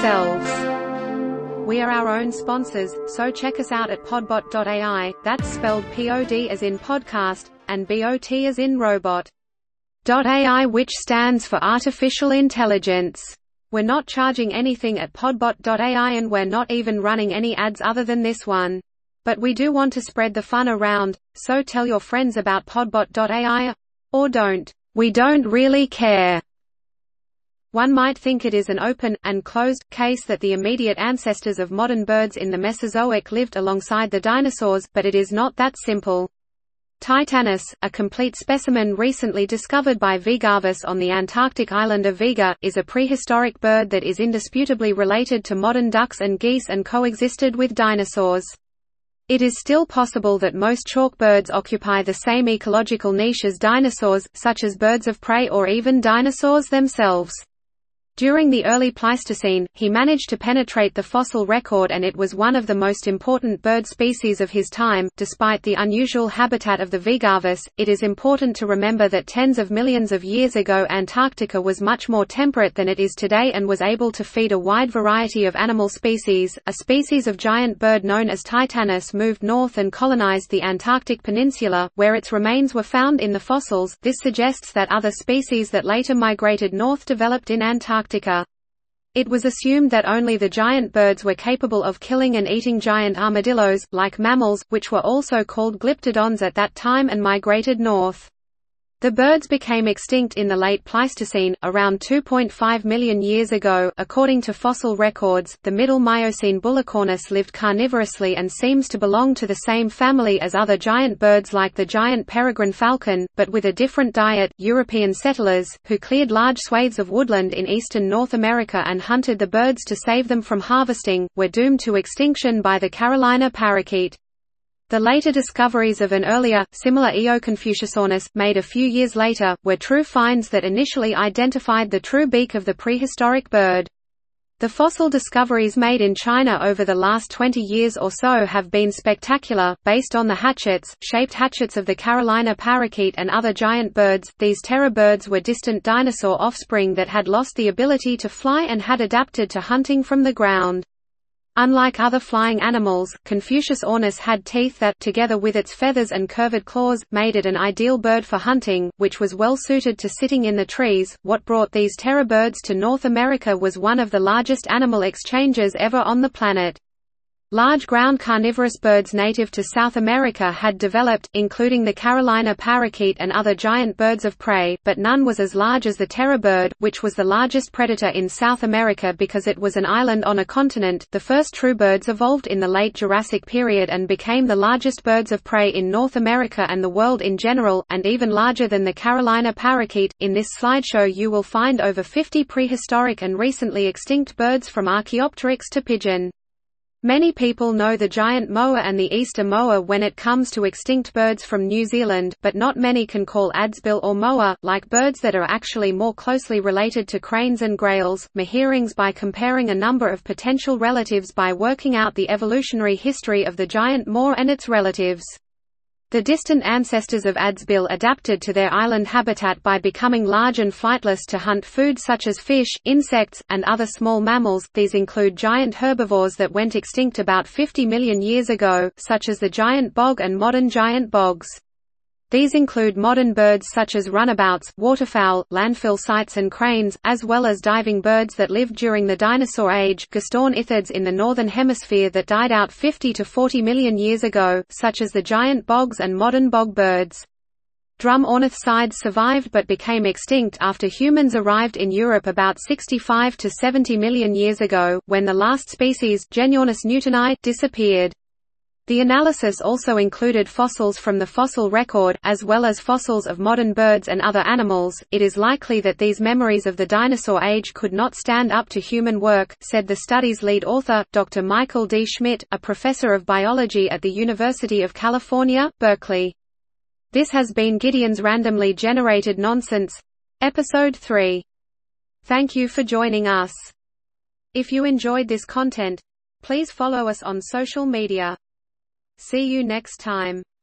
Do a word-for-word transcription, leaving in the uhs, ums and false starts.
themselves. We are our own sponsors, so check us out at podbot dot A I, that's spelled P O D as in podcast, and B O T as in robot. .A I, which stands for Artificial Intelligence. We're not charging anything at podbot dot A I, and we're not even running any ads other than this one. But we do want to spread the fun around, so tell your friends about podbot dot A I. Or don't. We don't really care. One might think it is an open, and closed, case that the immediate ancestors of modern birds in the Mesozoic lived alongside the dinosaurs, but it is not that simple. Titanus, a complete specimen recently discovered by Vegavis on the Antarctic island of Vega, is a prehistoric bird that is indisputably related to modern ducks and geese and coexisted with dinosaurs. It is still possible that most chalk birds occupy the same ecological niche as dinosaurs, such as birds of prey or even dinosaurs themselves. During the early Pleistocene, he managed to penetrate the fossil record, and it was one of the most important bird species of his time. Despite the unusual habitat of the Vegavis, it is important to remember that tens of millions of years ago Antarctica was much more temperate than it is today and was able to feed a wide variety of animal species. A species of giant bird known as Titanus moved north and colonized the Antarctic peninsula, where its remains were found in the fossils. This suggests that other species that later migrated north developed in Antarctica. It was assumed that only the giant birds were capable of killing and eating giant armadillos, like mammals, which were also called glyptodons at that time, and migrated north. The birds became extinct in the late Pleistocene, around two point five million years ago. According to fossil records, the Middle Miocene Bulicornis lived carnivorously and seems to belong to the same family as other giant birds like the giant peregrine falcon, but with a different diet. European settlers, who cleared large swathes of woodland in eastern North America and hunted the birds to save them from harvesting, were doomed to extinction by the Carolina parakeet. The later discoveries of an earlier, similar Eoconfuciusornis, made a few years later, were true finds that initially identified the true beak of the prehistoric bird. The fossil discoveries made in China over the last twenty years or so have been spectacular. Based on the hatchets, shaped hatchets of the Carolina parakeet and other giant birds, these terror birds were distant dinosaur offspring that had lost the ability to fly and had adapted to hunting from the ground. Unlike other flying animals, Confucius ornis had teeth that, together with its feathers and curved claws, made it an ideal bird for hunting, which was well suited to sitting in the trees. What brought these terror birds to North America was one of the largest animal exchanges ever on the planet. Large ground carnivorous birds native to South America had developed, including the Carolina parakeet and other giant birds of prey, but none was as large as the terror bird, which was the largest predator in South America because it was an island on a continent. The first true birds evolved in the late Jurassic period and became the largest birds of prey in North America and the world in general, and even larger than the Carolina parakeet. In this slideshow you will find over fifty prehistoric and recently extinct birds from Archaeopteryx to pigeon. Many people know the giant moa and the Easter moa when it comes to extinct birds from New Zealand, but not many can call Adsbill or moa, like birds that are actually more closely related to cranes and grails, meherrings, by comparing a number of potential relatives by working out the evolutionary history of the giant moa and its relatives. The distant ancestors of Adsbill adapted to their island habitat by becoming large and flightless to hunt food such as fish, insects, and other small mammals. These include giant herbivores that went extinct about fifty million years ago, such as the giant bog and modern giant bogs. These include modern birds such as runabouts, waterfowl, landfill sites and cranes, as well as diving birds that lived during the dinosaur age, gastornithids in the northern hemisphere that died out fifty to forty million years ago, such as the giant bogs and modern bog birds. Drum ornithids survived but became extinct after humans arrived in Europe about sixty-five to seventy million years ago, when the last species, Genyornis newtoni, disappeared. The analysis also included fossils from the fossil record, as well as fossils of modern birds and other animals. It is likely that these memories of the dinosaur age could not stand up to human work, said the study's lead author, Doctor Michael D. Schmidt, a professor of biology at the University of California, Berkeley. This has been Gideon's Randomly Generated Nonsense, Episode three. Thank you for joining us. If you enjoyed this content, please follow us on social media. See you next time.